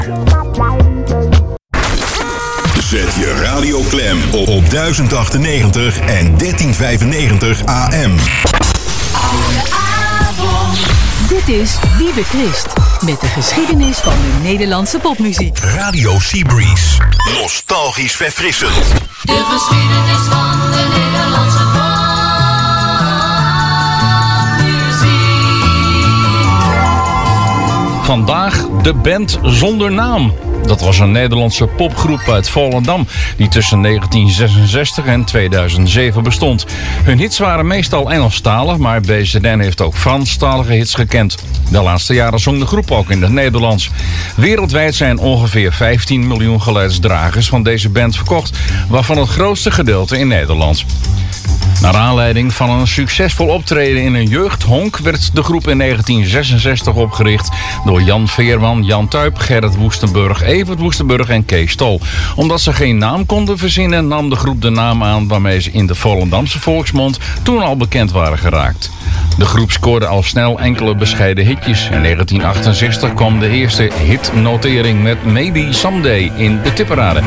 Zet je radio klem op 1098 en 1395 AM. Dit is Wiebe Christ met de geschiedenis van de Nederlandse popmuziek. Radio Seabreeze. Nostalgisch verfrissend. De geschiedenis van de Nederlandse popmuziek. Vandaag de band zonder naam. Dat was een Nederlandse popgroep uit Volendam die tussen 1966 en 2007 bestond. Hun hits waren meestal Engelstalig, maar BZN heeft ook Franstalige hits gekend. De laatste jaren zong de groep ook in het Nederlands. Wereldwijd zijn ongeveer 15 miljoen geluidsdragers van deze band verkocht, waarvan het grootste gedeelte in Nederland. Naar aanleiding van een succesvol optreden in een jeugdhonk werd de groep in 1966 opgericht door Jan Veerman, Jan Tuyp, Gerrit Woestenburg, Evert Woestenburg en Kees Stol. Omdat ze geen naam konden verzinnen, nam de groep de naam aan waarmee ze in de Volendamse volksmond toen al bekend waren geraakt. De groep scoorde al snel enkele bescheiden hitjes. In 1968 kwam de eerste hitnotering met Maybe Someday in de tipparade.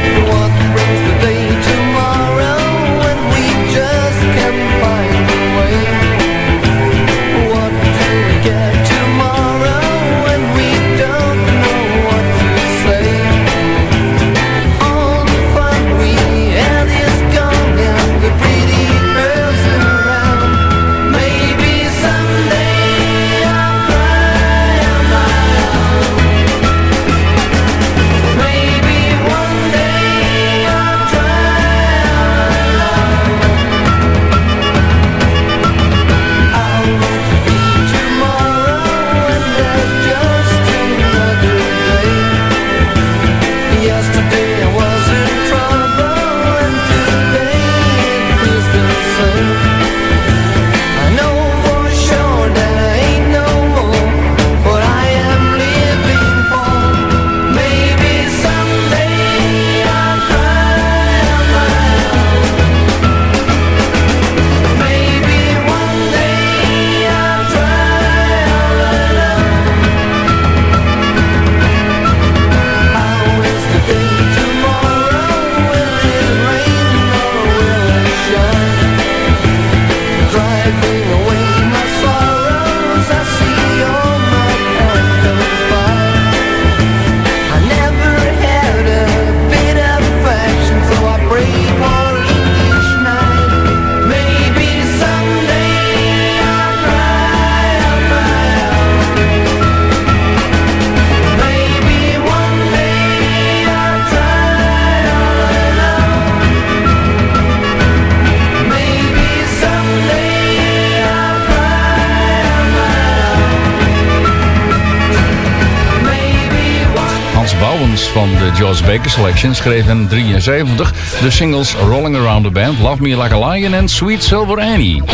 Van de George Baker Selection schreef in 1973 de singles Rolling Around the Band, Love Me Like a Lion en Sweet Silver Annie.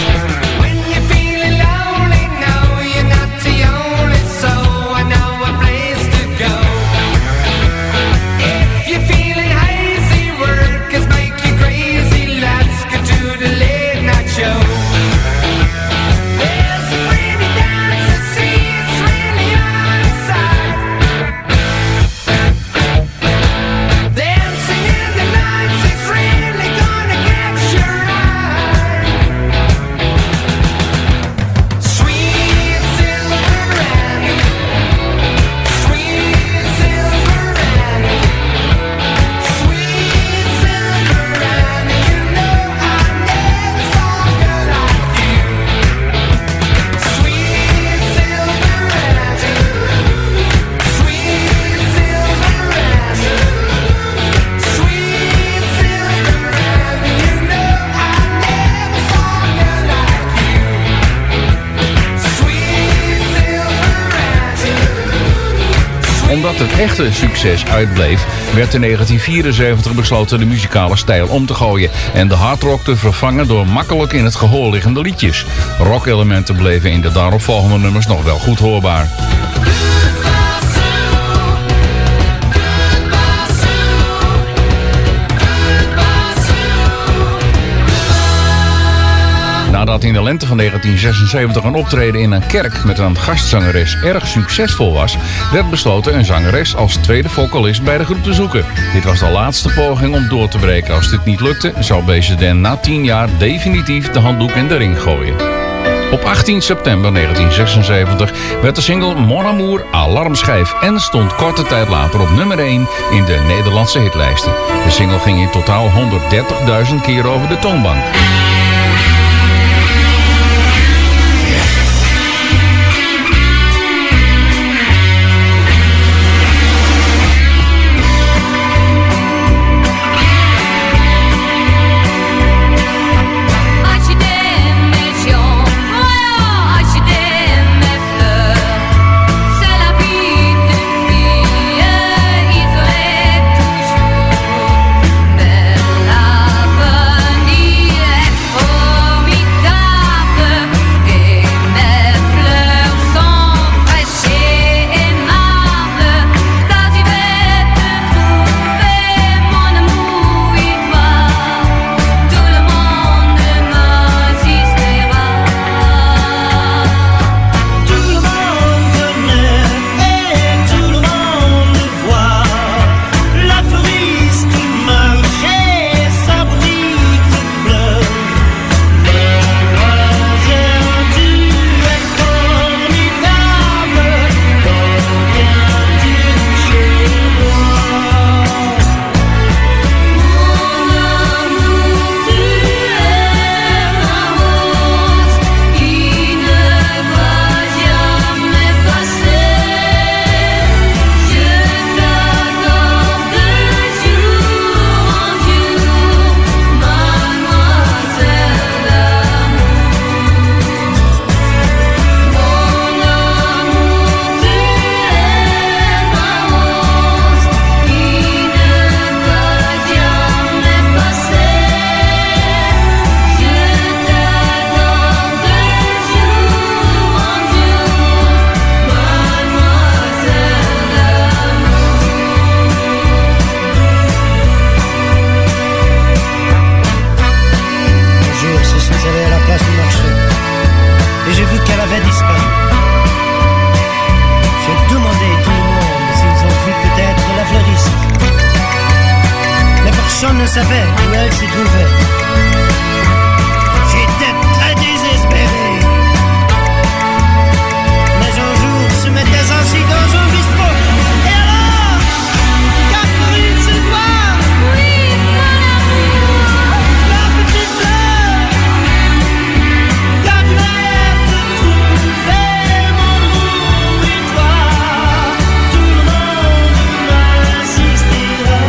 Omdat het echte succes uitbleef, werd in 1974 besloten de muzikale stijl om te gooien en de hardrock te vervangen door makkelijk in het gehoor liggende liedjes. Rockelementen bleven in de daaropvolgende nummers nog wel goed hoorbaar. Nadat in de lente van 1976 een optreden in een kerk met een gastzangeres erg succesvol was, werd besloten een zangeres als tweede vocalist bij de groep te zoeken. Dit was de laatste poging om door te breken. Als dit niet lukte, zou BZN na 10 jaar definitief de handdoek in de ring gooien. Op 18 september 1976 werd de single Mon Amour alarmschijf en stond korte tijd later op nummer 1 in de Nederlandse hitlijsten. De single ging in totaal 130.000 keer over de toonbank. Personne ne savait où elle s'y trouvait. J'étais très désespéré. Mais un jour, se mettait ainsi dans un bistrot. Et alors, Catherine, c'est toi? Oui, mon amour. La petite fleur, Gabrielle te trouvait, mon amour et toi. Tout le monde m'insistera.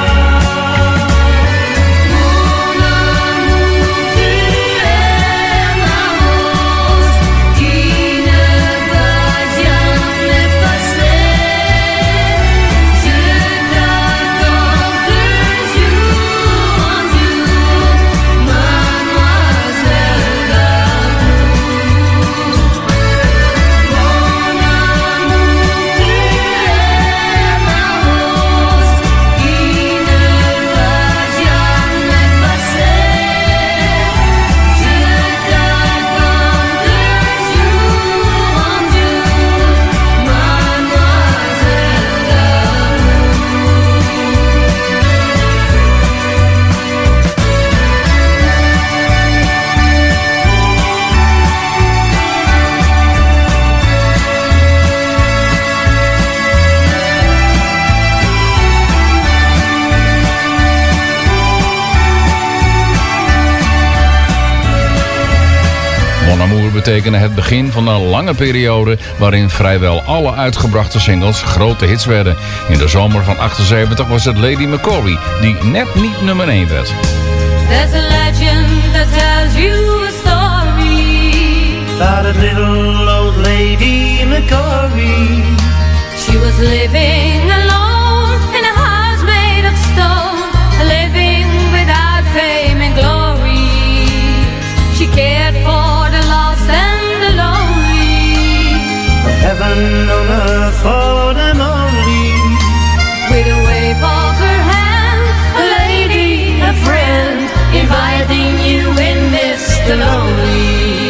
Mon Amour betekende het begin van een lange periode waarin vrijwel alle uitgebrachte singles grote hits werden. In de zomer van 78 was het Lady McCory die net niet nummer 1 werd. There's a legend that tells you a story About a little old lady McCory. She was living alone in a house made of stone, living without fame and glory. She cared for the lost and the lonely, Heaven on earth for them only. with a wave of her hand, a lady, a friend, inviting you in this the lonely.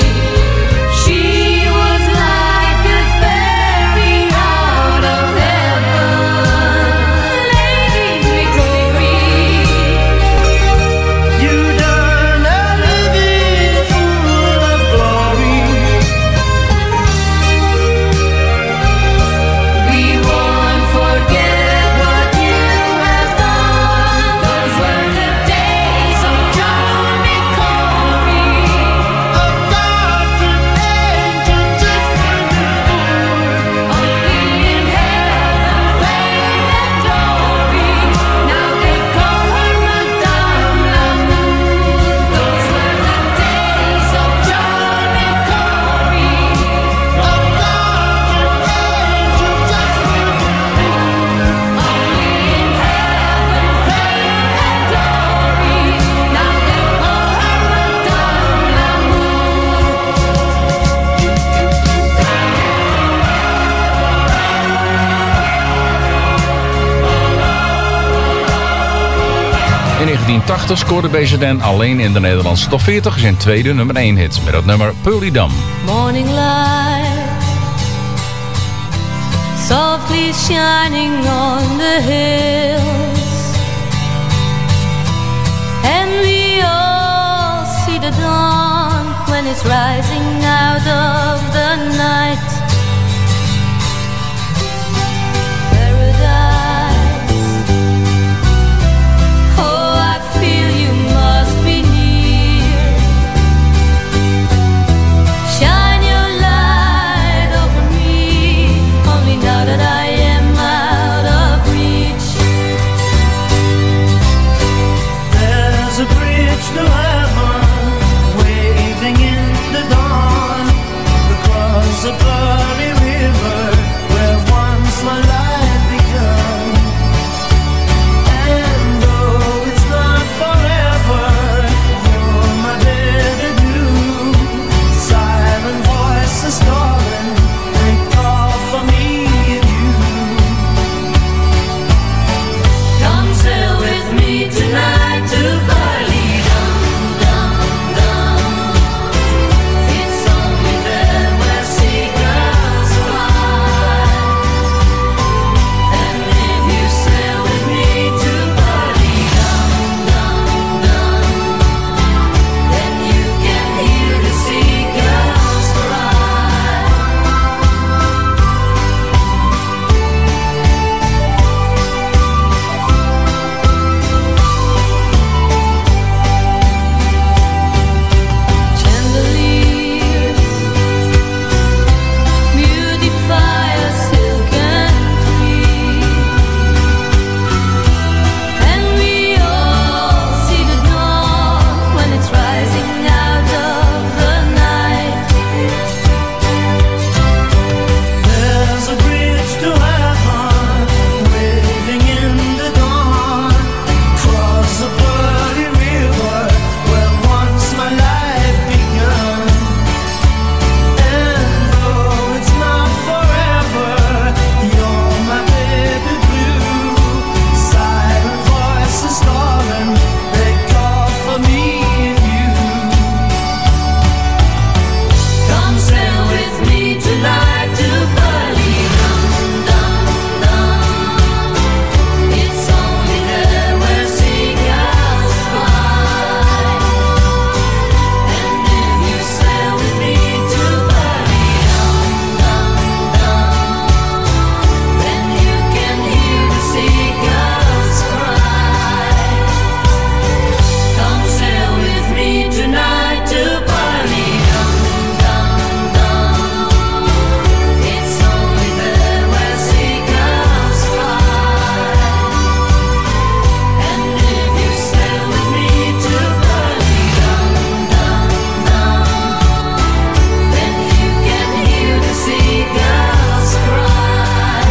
In 1980 scoorde BZN alleen in de Nederlandse top 40 zijn tweede nummer 1 hit met het nummer Pearly Dam. Morning light softly shining on the hills, and we all see the dawn when it's rising out of the night. Paradise, oh, I feel you must be near. Shine your light over me, only now that I am out of reach. There's a bridge to heaven, waving in the dawn, across a bloody river where once my life began. And though it's not forever, you're my better view. Silent voices calling, they call for me and you. Come sail with me tonight to Bali, dum dum dum. It's only there where seagulls fly. And if you sail with me to Bali, dum dum dum, then you can hear the seagulls cry. Chandeliers beautify a silken tree, and we all see the dawn when it's rising out of the night. There's a bridge to heaven, waving in the dawn, across a bloody river where once my life began. And though it's not forever, you're my baby blue. Silent voices calling, they call for me and you. Come sail with me tonight to Bali, dum dum dum. It's only there where seagulls fly. And if you sail with me to Bali, dum dum dum, then you can hear the seagulls cry. Come sail with me tonight to Bali, dum dum dum. It's only there where seagulls fly. And if you sail with me to Bali, dum dum dum, then you can hear the seagulls cry.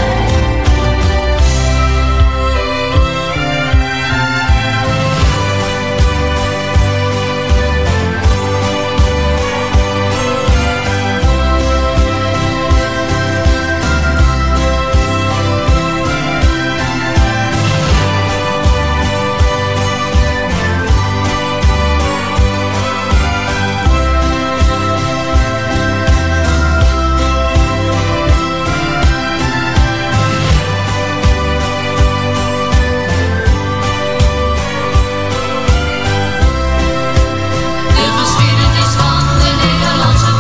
De geschiedenis van de Nederlandse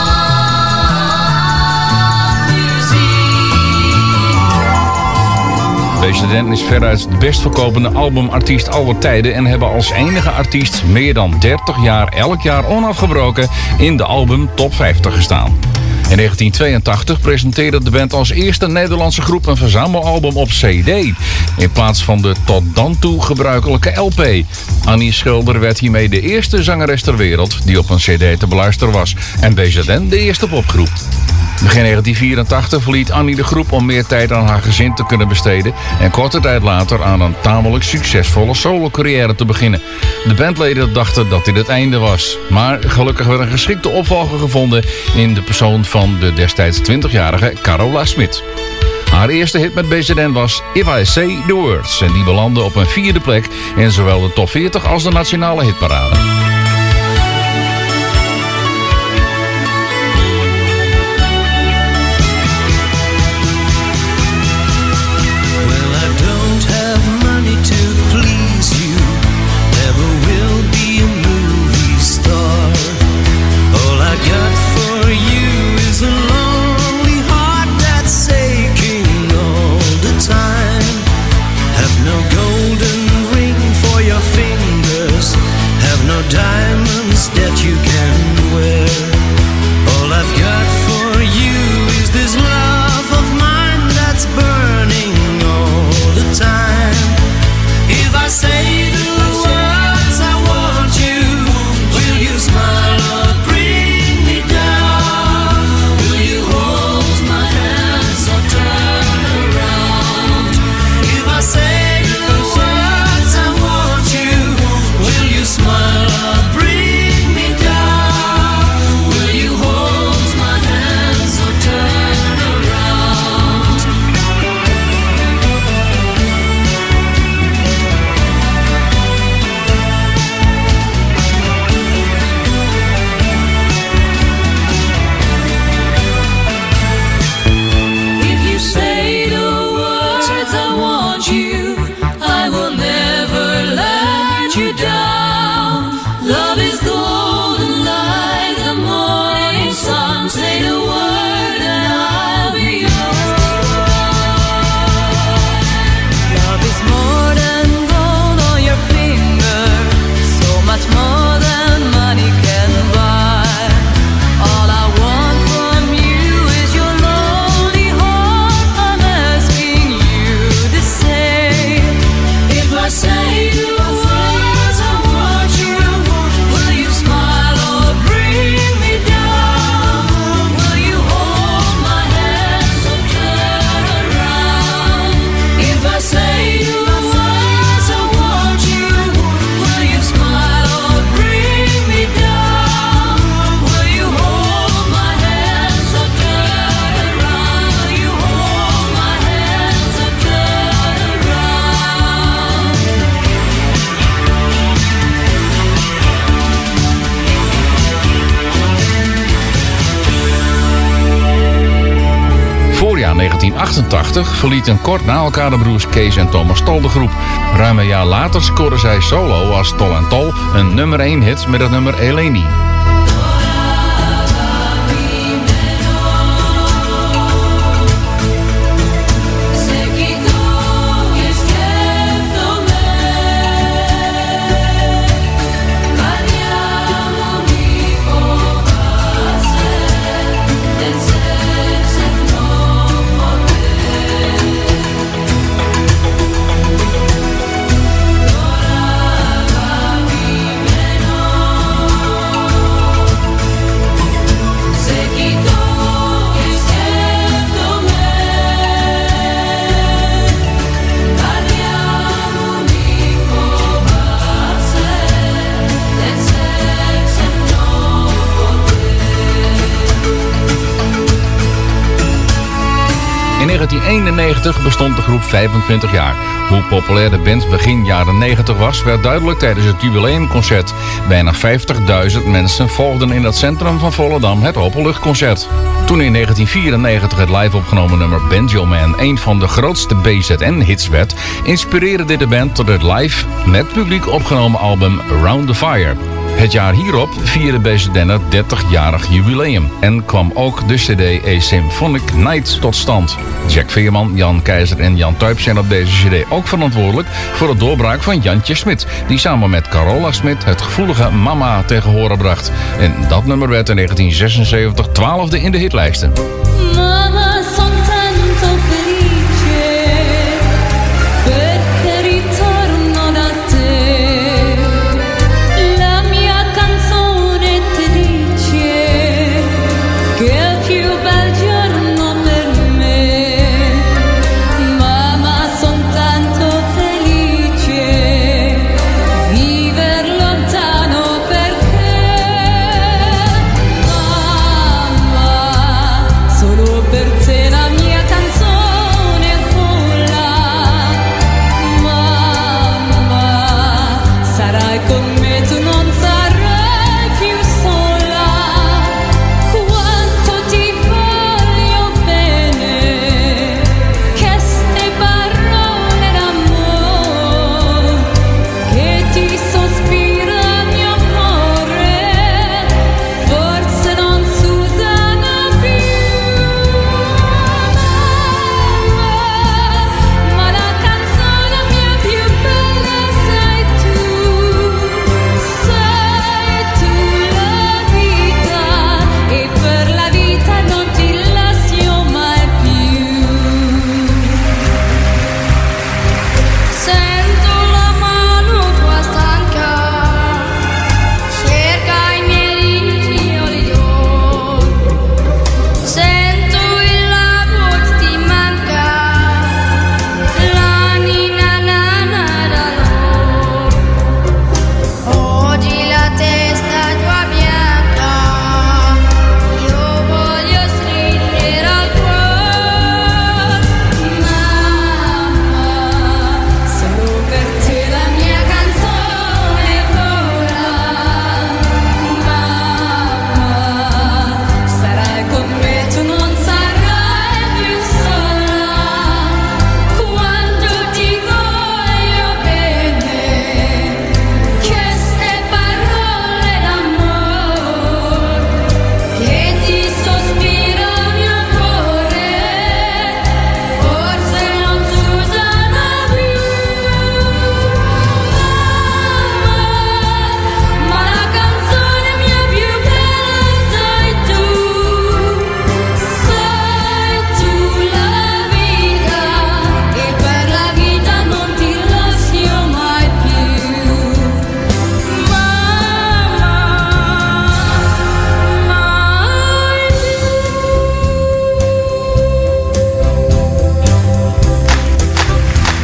popmuziek. BZN is veruit de best verkopende albumartiest aller tijden en hebben als enige artiest meer dan 30 jaar elk jaar onafgebroken in de album Top 50 gestaan. In 1982 presenteerde de band als eerste Nederlandse groep een verzamelalbum op CD, in plaats van de tot dan toe gebruikelijke LP. Annie Schilder werd hiermee de eerste zangeres ter wereld die op een CD te beluisteren was en BZN de eerste popgroep. Begin 1984 verliet Annie de groep om meer tijd aan haar gezin te kunnen besteden en korte tijd later aan een tamelijk succesvolle solo-carrière te beginnen. De bandleden dachten dat dit het einde was, maar gelukkig werd een geschikte opvolger gevonden in de persoon van de destijds 20-jarige Carola Smit. Haar eerste hit met BZN was If I Say The Words. En die belandde op een 4e plek in zowel de top 40 als de nationale hitparade. Diamonds that you can wear. All I've got for you is this love of mine that's burning all the time. If I say the words I want you, will you smile or bring me down? Will you hold my hands or turn around? If I say the words I want you, will you smile? Voorjaar 1988 verlieten kort na elkaar de broers Kees en Thomas Tol de groep. Ruim een jaar later scoorden zij solo als Tol en Tol een nummer 1 hit met het nummer Eleni. In 1991 bestond de groep 25 jaar. Hoe populair de band begin jaren 90 was, werd duidelijk tijdens het jubileumconcert. Bijna 50.000 mensen volgden in het centrum van Volendam het openluchtconcert. Toen in 1994 het live opgenomen nummer Banjo Man een van de grootste BZN-hits werd, inspireerde dit de band tot het live met publiek opgenomen album Around the Fire. Het jaar hierop vierde BZN het 30-jarig jubileum en kwam ook de CD A Symphonic Night tot stand. Jack Veerman, Jan Keizer en Jan Tuyp zijn op deze CD ook verantwoordelijk voor het doorbraak van Jantje Smit, die samen met Carola Smit het gevoelige Mama tegen horen bracht. En dat nummer werd in 1976 12e in de hitlijsten. Mama, son tanto felice perché ritorno da te. La mia canzone ti dice che è il più bel giorno per me. Mama, son tanto felice viver lontano perché mamma solo per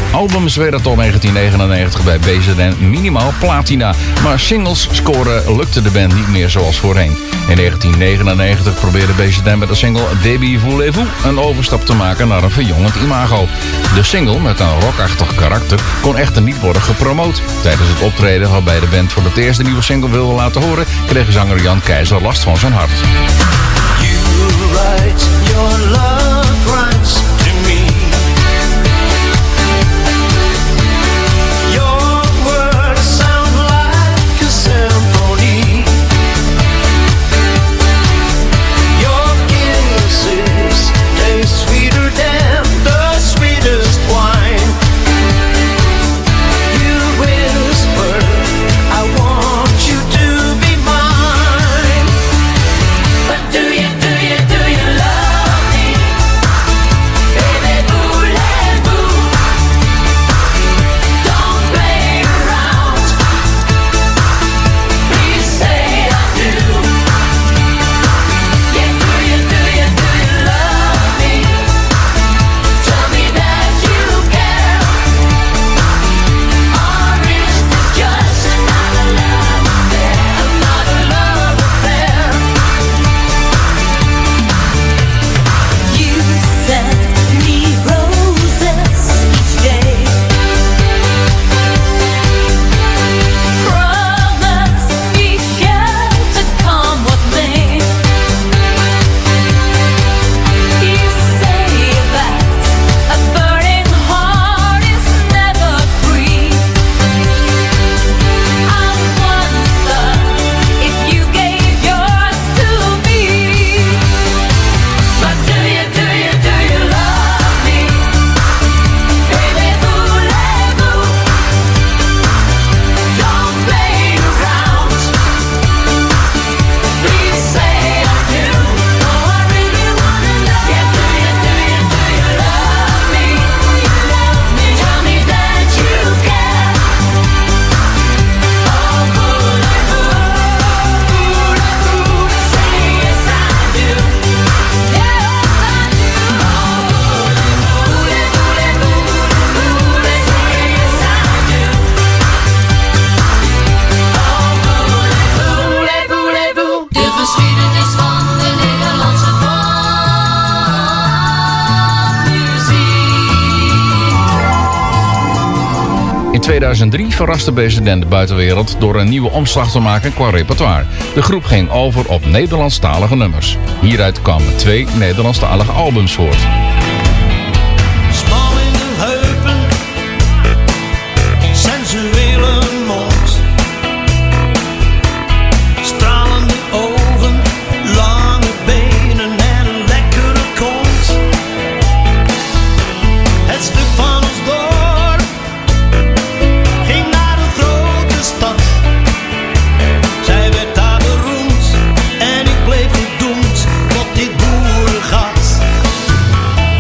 Albums werden tot 1999 bij BZN minimaal platina. Maar singles scoren lukte de band niet meer zoals voorheen. In 1999 probeerde BZN met de single Début Voulez-vous een overstap te maken naar een verjongend imago. De single met een rockachtig karakter kon echter niet worden gepromoot. Tijdens het optreden waarbij de band voor het eerst de nieuwe single wilde laten horen, kreeg zanger Jan Keizer last van zijn hart. You write your love rhymes to me. Your words sound like a symphony. Your kisses taste sweeter than the sweetest wine. You whisper, I want you to be mine. But do you love me? Baby, voulez-vous? Don't play around. Please say I do. Yeah, do you love me? Tell me that you care. Or is this just another love affair? Another love affair. You sent me roses each day. Promise be sure to come with me. You say that a burning heart is never free. I wonder if you gave yours to me. But do you love me? Baby, voulez-vous? Don't play around. Please say I do. Oh, I really wanna know. Yeah, do you love me? Tell me that you care. Oh, voulez-vous? Say yes I do. Yes I do. Oh, voulez-vous? Say yes I do. Oh, voulez-vous? De geschiedenis van de Nederlandse popmuziek. In 2003 verraste BZN de buitenwereld door een nieuwe omslag te maken qua repertoire. De groep ging over op Nederlandstalige nummers. Hieruit kwamen 2 Nederlandstalige albums voort. Smal in de heupen, sensuele mond, stralende ogen, lange benen en een lekkere kont. Het stuk van ons dorp ging naar een grote stad. Zij werd daar beroemd en ik bleef gedoemd tot dit boerengat.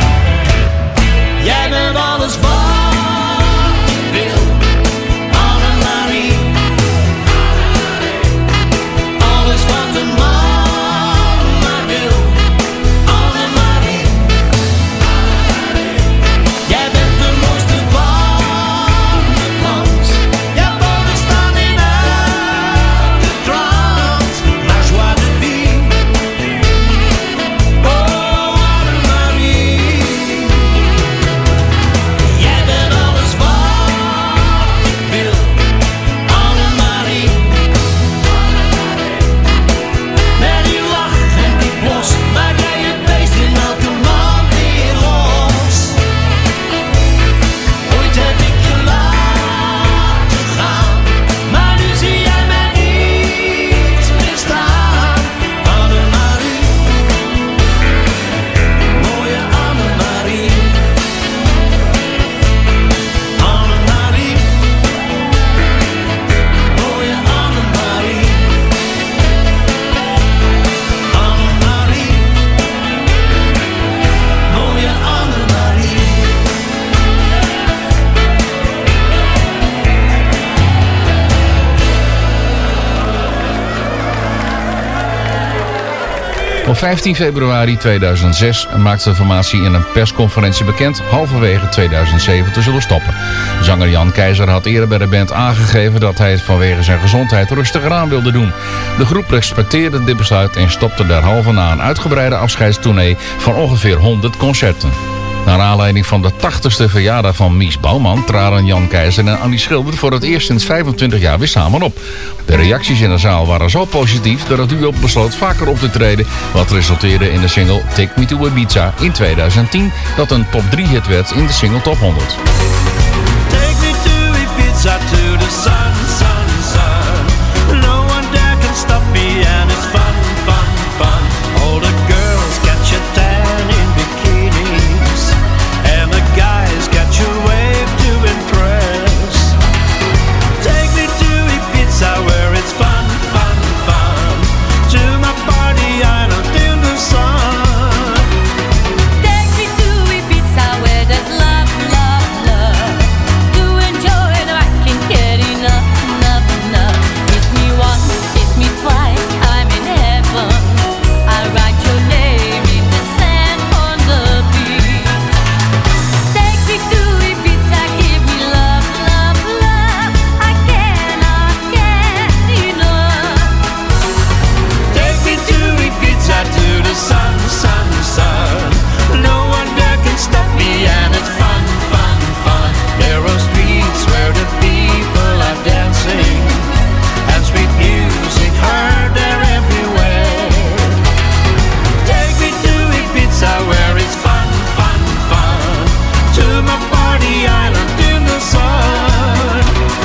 Op 15 februari 2006 maakte de formatie in een persconferentie bekend halverwege 2007 te zullen stoppen. Zanger Jan Keizer had eerder bij de band aangegeven dat hij het vanwege zijn gezondheid rustiger aan wilde doen. De groep respecteerde dit besluit en stopte derhalve na een uitgebreide afscheidstournee van ongeveer 100 concerten. Naar aanleiding van de 80ste verjaardag van Mies Bouwman traden Jan Keizer en Andy Schilder voor het eerst sinds 25 jaar weer samen op. De reacties in de zaal waren zo positief dat het duo besloot vaker op te treden, wat resulteerde in de single Take Me to Ibiza in 2010, dat een top 3 hit werd in de single top 100. Take me to Ibiza, to the sun, sun, sun. No one there can stop me and it's fun, fun, fun. All the girls catch a tan in bikinis and the guys catch a wave to impress. Take me to Ibiza where it's fun, fun, fun. To my party island in the sun. Take me to Ibiza where there's love, love, love. To enjoy it, I can't get enough, enough, enough. Kiss me once, kiss me twice, I'm in heaven. I write your name in the sand on the beach. Take me to Ibiza, give me love, love, love. I cannot get enough. Take me to Ibiza, to the sun, sun, sun. No one there can stop me and it's fun, fun, fun. There are streets where the people are dancing and sweet music heard there everywhere. Take me to Ibiza where it's fun, fun, fun. To my party island in the sun.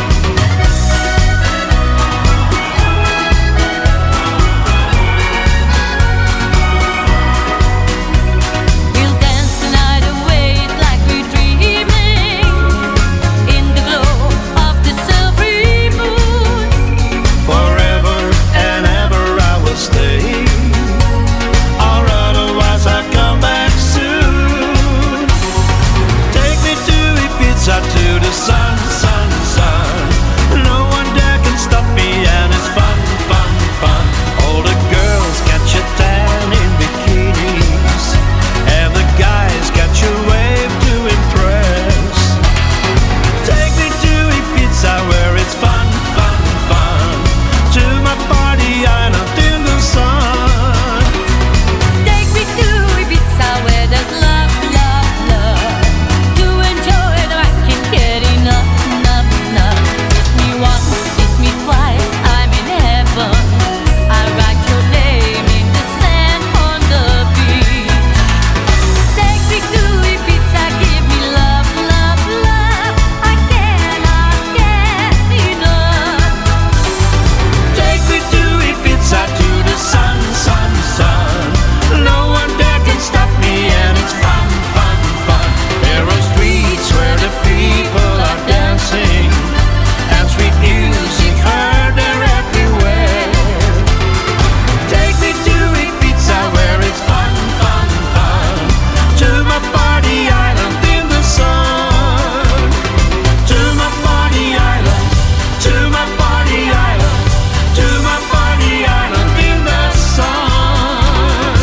We'll dance the night away, it's like we're dreaming in the glow of the silvery moon. Forever and ever I will stay, or otherwise I'll come back soon. Take me to Ibiza, to the sun, sun, sun. No one there can stop me and it's fun, fun, fun. All the girls catch a tan in bikinis and the guys catch a wave to impress. Take me to Ibiza where it's fun, fun, fun. To my party island in the sun. Take me to Ibiza where there's love, love, love. To enjoy it, I can't get enough, enough, enough. Kiss me once, kiss me twice, I'm in heaven. I write your name in the sand on the beach. Take me to Ibiza, give me love, love, love. I cannot get enough. Take me to Ibiza, to the sun, sun, sun. No one there can stop me and it's fun, fun, fun. There are streets where the people are dancing and sweet music heard there everywhere. Take me to Ibiza where it's fun, fun, fun. To my party island in the sun. To my party island, to my party island, to my party island in the sun.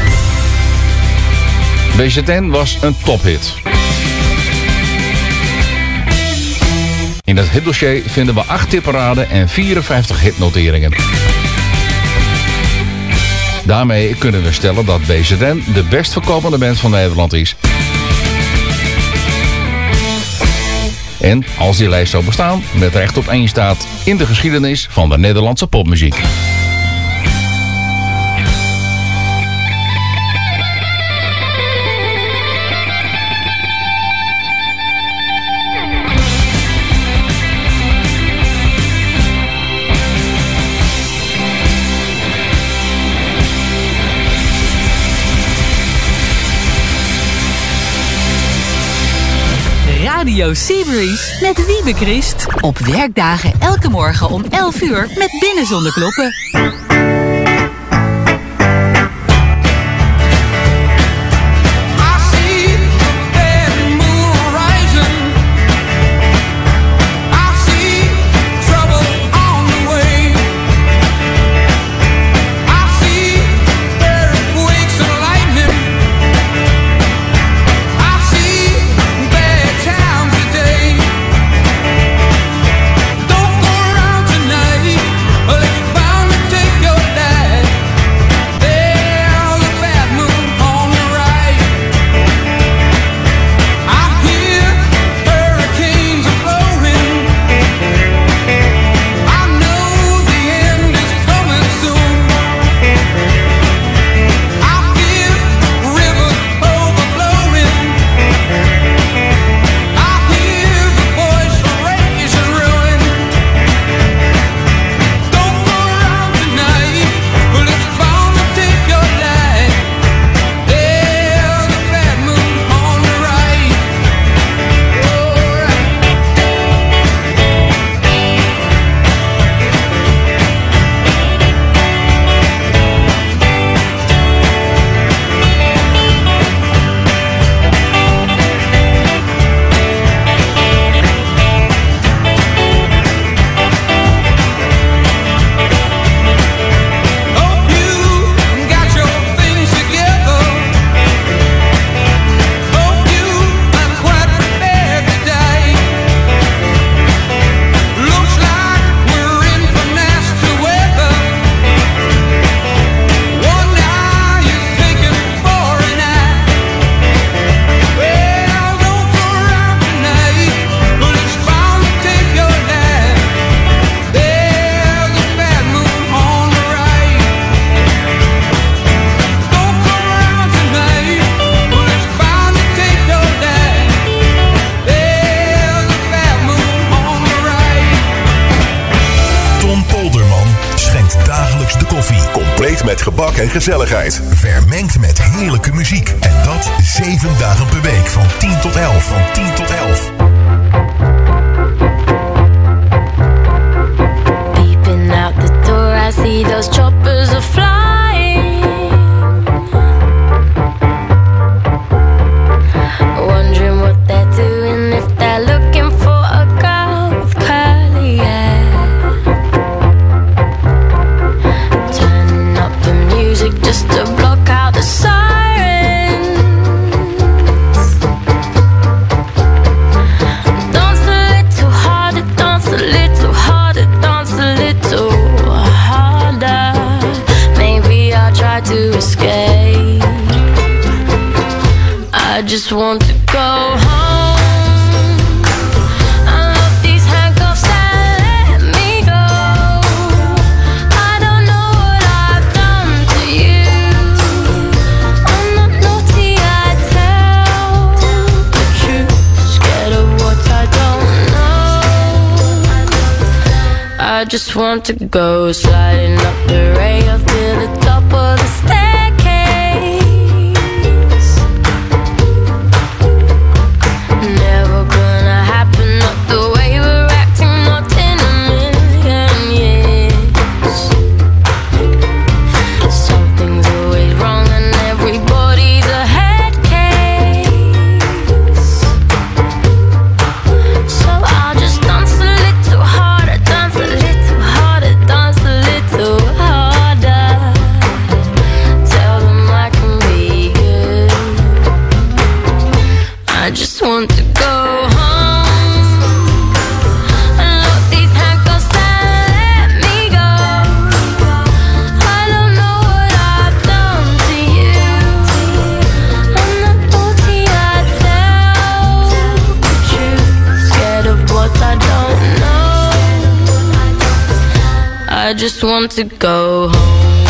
BZN was een tophit. In het hitdossier vinden we 8 tipperaden en 54 hitnoteringen. Daarmee kunnen we stellen dat BZN de best verkopende band van Nederland is. En als die lijst zou bestaan, met recht op 1 staat in de geschiedenis van de Nederlandse popmuziek. Radio Seabreeze met Wiebe Christ. Op werkdagen elke morgen om 11 uur met Binnen Zonder Kloppen. Trouble on the way. I see met gebak en gezelligheid. Vermengd met heerlijke muziek. En dat 7 dagen per week van 10 tot 11. Van 10 tot 11. Peeping out the door, I see those choppers are flying. Wondering what they're doing, if they're looking for a girl with curly hair. Turning up the music just to block out the sirens. Dance a little harder, dance a little harder, dance a little harder. Maybe I'll try to escape. I just want to go home. I love these handcuffs that let me go. I don't know what I've done to you. I'm not naughty, I tell the truth. Scared of what I don't know. I just want to go sliding up the rails to the top of the staircase. Never gonna happen, not the way we're acting, not in a million years. Something's always wrong and everybody's a head case. So I'll just dance a little harder, dance a little harder, dance a little harder. Tell them I can be good. I just want to go home. And lock these handcuffs and let me go. I don't know what I've done to you. I'm not naughty, I tell the truth. Scared of what I don't know. I just want to go home.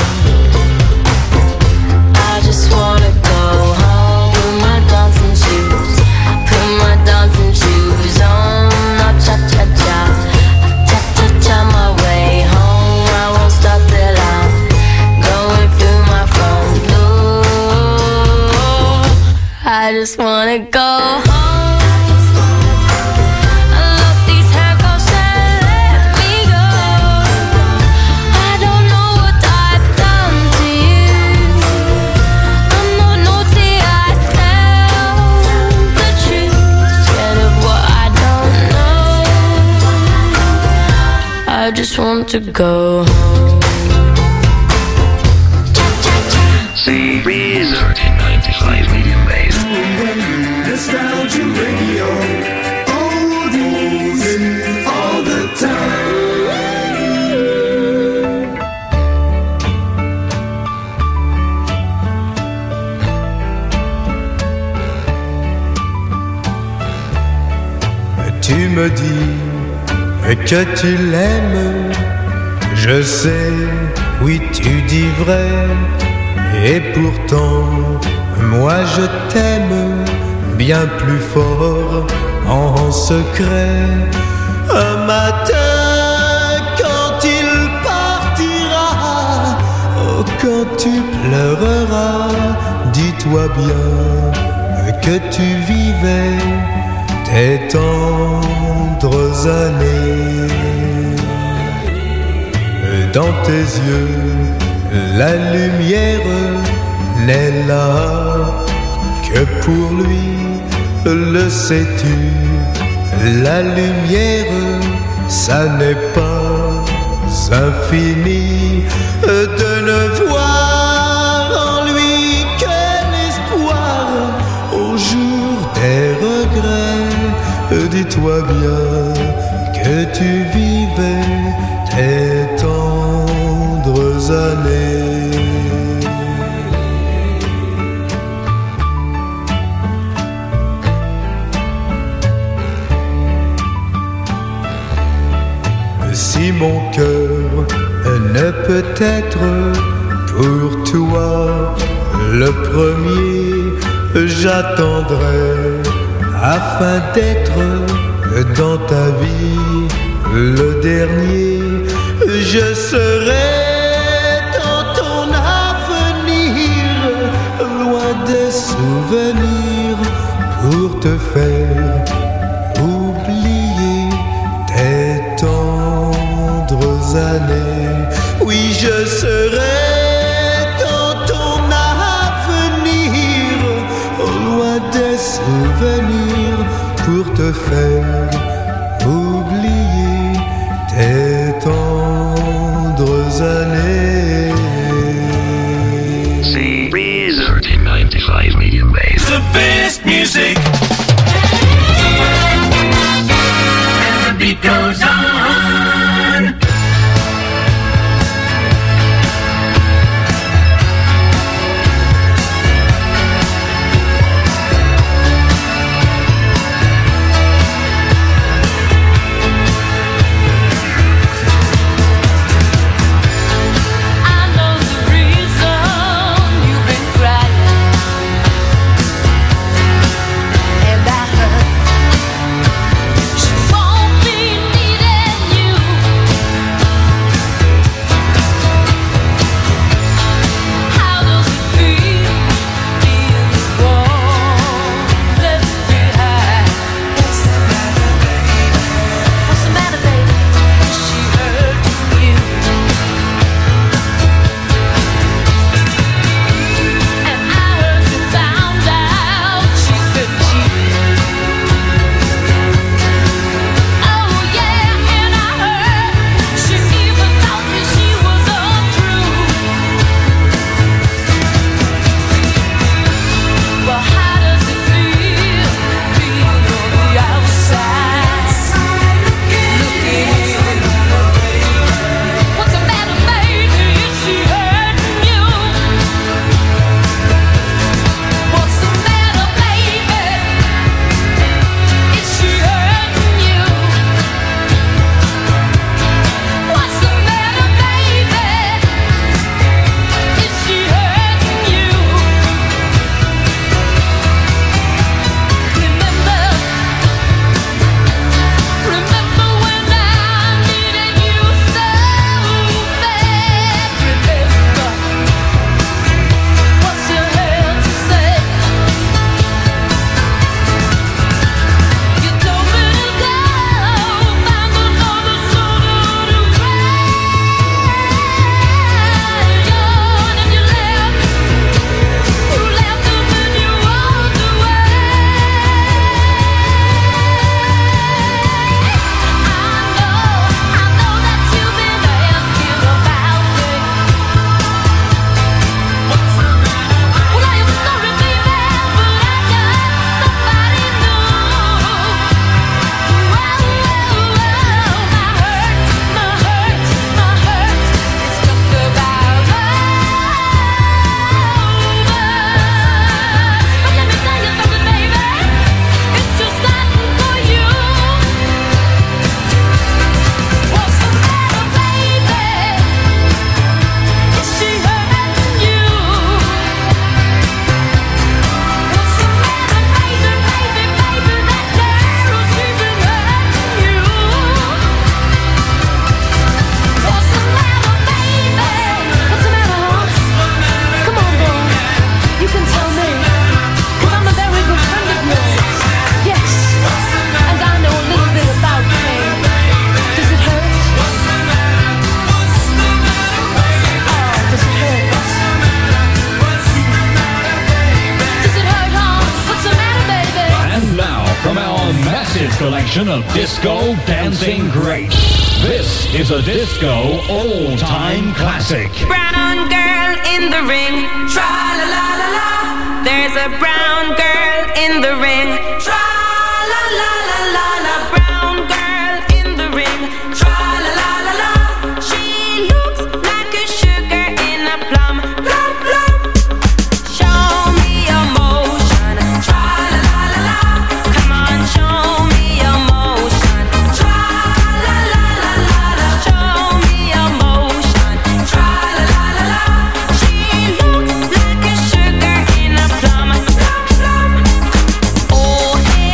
I just wanna go home with my dancing shoes. Put my dancing shoes on. I'll cha-cha-cha, cha-cha-cha my way home. I won't stop till I'm going through my front door. I just wanna go home. Unlock these handcuffs and let me go. I don't know what I've done to you. I'm not naughty, I tell the truth. Scared of what I don't know. I just want to go home. CB's 1395 medium bass. Nostalgia Radio, oldies all the time. Tu me dis que tu l'aimes, je sais, oui tu dis vrai, et pourtant moi je t'aime bien plus fort en secret. Un matin quand il partira, oh, quand tu pleureras, dis-toi bien que tu vivais tes tendres années. Dans tes yeux, la lumière n'est là que pour lui, le sais-tu. La lumière, ça n'est pas infini, de ne voir en lui que l'espoir au jour des regrets. Dis-toi bien que tu vivais tes tendres années. Si mon cœur ne peut être pour toi le premier, j'attendrai afin d'être dans ta vie le dernier. Je serai dans ton âme te faire oublier tes tendres années. Oui, je serai dans ton avenir, au loin des souvenirs, pour te faire oublier tes tendres années. Series 1395 medium bass. The best music. And the beat goes on. Collection of disco dancing greats. This is a disco all-time classic. Brown girl in the ring, tra la la la la. There's a brown girl in the ring, tra la la la la la. Brown girl in the ring, tra la la la la. She looks like a sugar in a plum, plum plum. Show me emotion, tra la la la la. Come on, show me. She looks like a sugar in a plum, plum, plum. Oh, hey.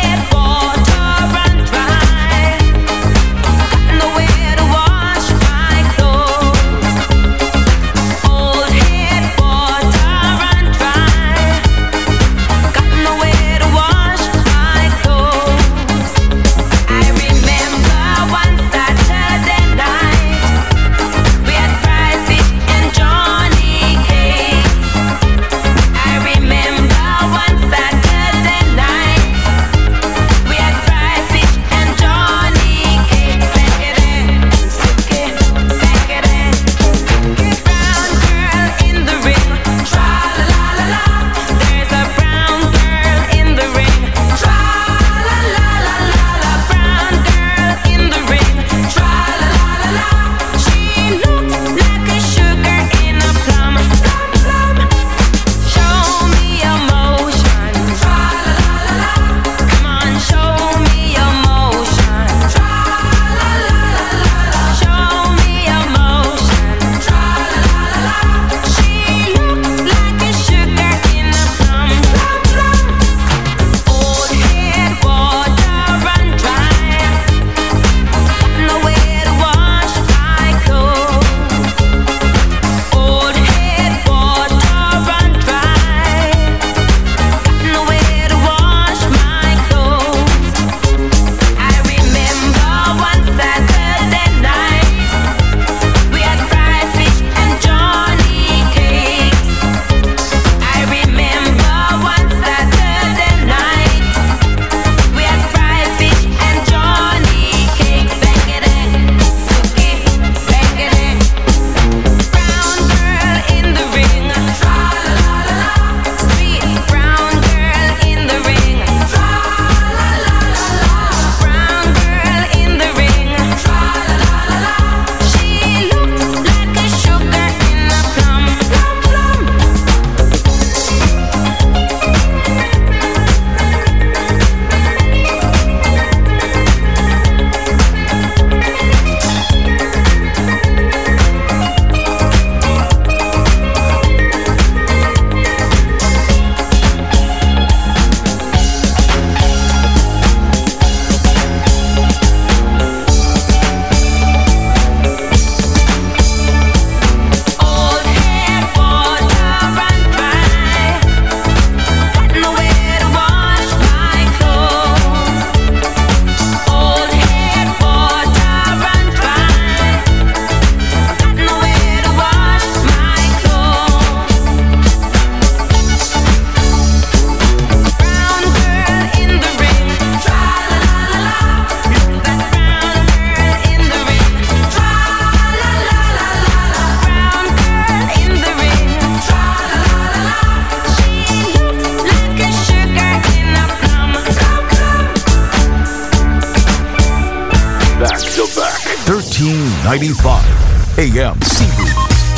Back to back. 1395 AM Sea Breeze.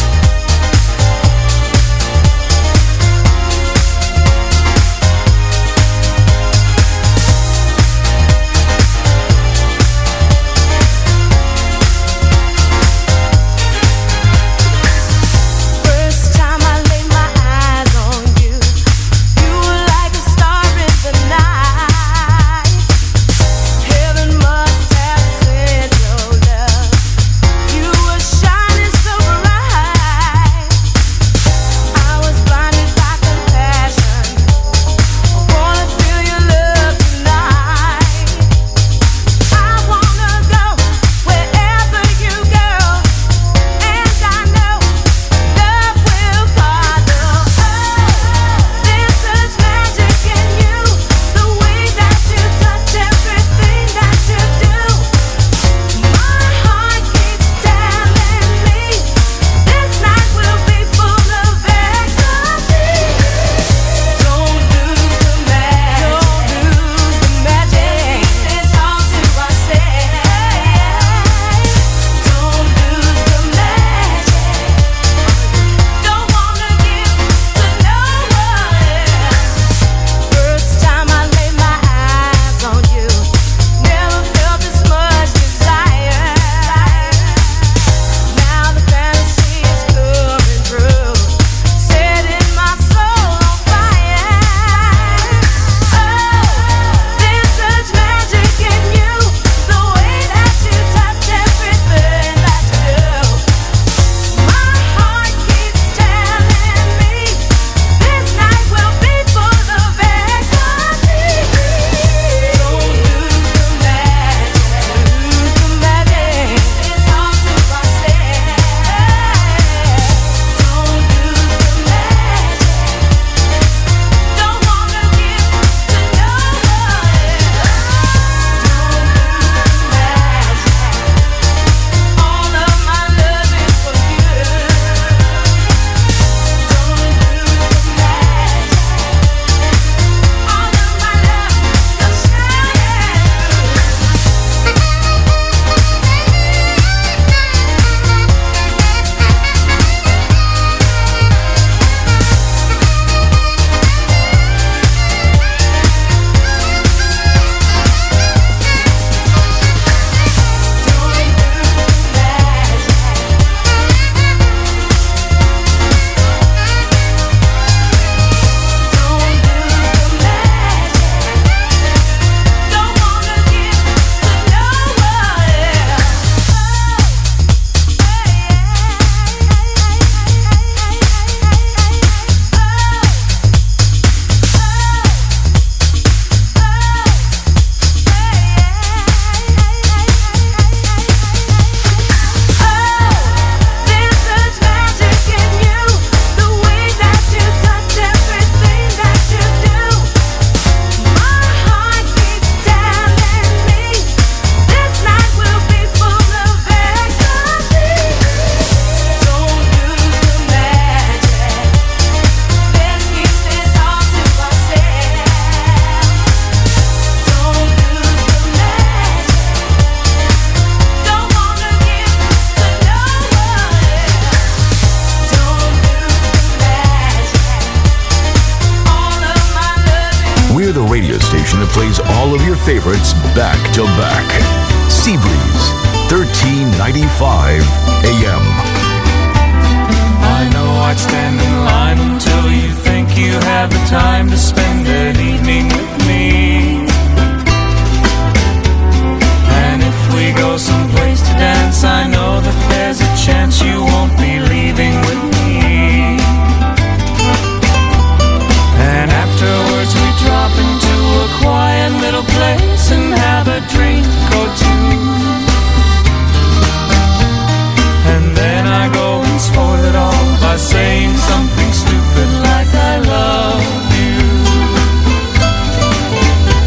That plays all of your favorites back to back. Sea Breeze, 1395 AM. I know I'd stand in line until you think you have the time to spend an evening with me. And if we go someplace to dance, I know that there's a chance you won't be leaving with me. And afterwards we drop into a quiet little place and have a drink or two. And then I go and spoil it all by saying something stupid like I love you.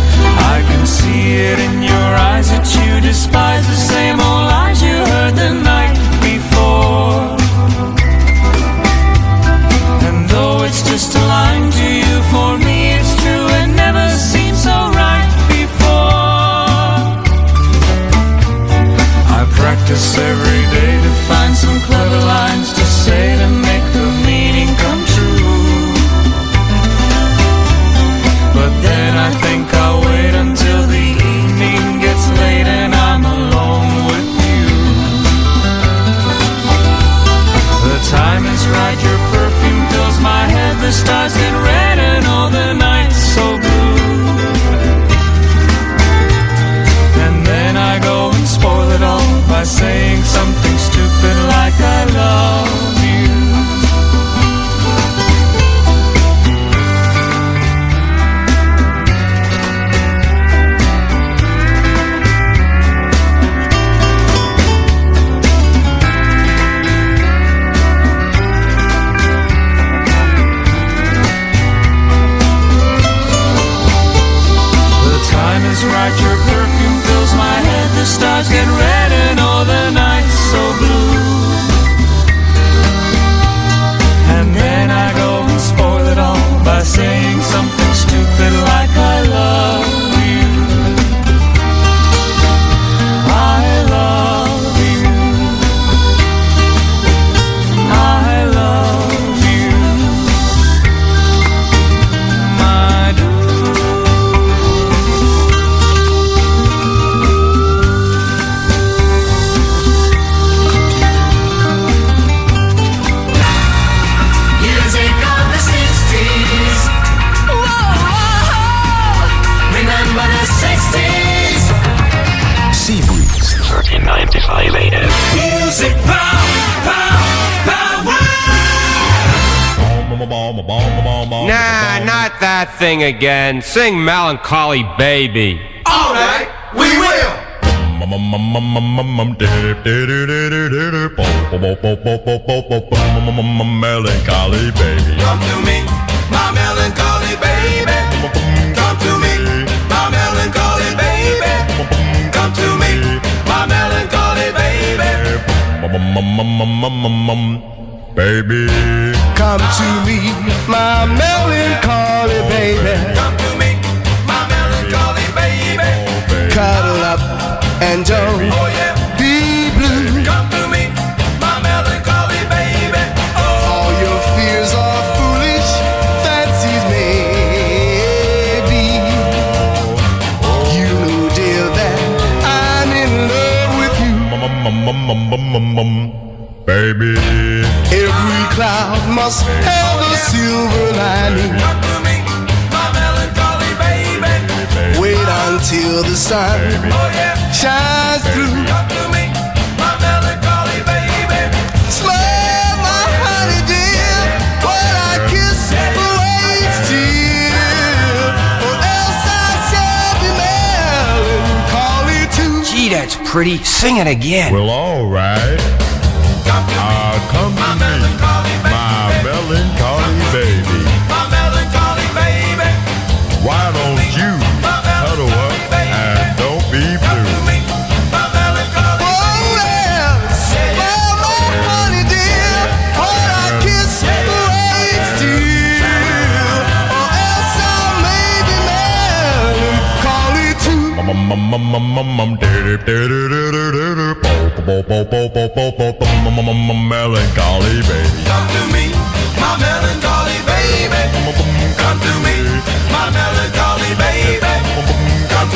get red and all the nights so blue. And then I go and spoil it all by saying something stupid like I love you. I love you. I love you. My Music of the 60s. Remember the 60s. Sea Breeze 1395 AM. Music Nah, not that thing again. Sing Melancholy Baby. All right, we will. Melancholy baby. Come to me, my melancholy baby. Come to me, my melancholy baby. Come to me, my melancholy baby. Baby. Come to me, my melancholy baby. Come to me, my melancholy baby. Cuddle up and don't Oh yeah, be blue. come to me, my melancholy baby. All your fears are foolish fancies, maybe. You know, dear, that I'm in love with you. Baby. Every cloud must have a silver lining. Come to me, my melancholy baby. Wait until the sun Oh yeah, shines through. come to me, my melancholy baby. Smile, my honey dear, while I kiss away still, or else I shall be melancholy too. Gee, that's pretty. Sing it again. Well, all right. Come to me, Come to my me, melancholy baby. my melancholy baby. My melancholy baby. Why don't you huddle up and don't be blue? My melancholy Oh, yes, smile, my honey dear, while I kiss away still, or else I may be melancholy too. Melancholy baby. Come to me, my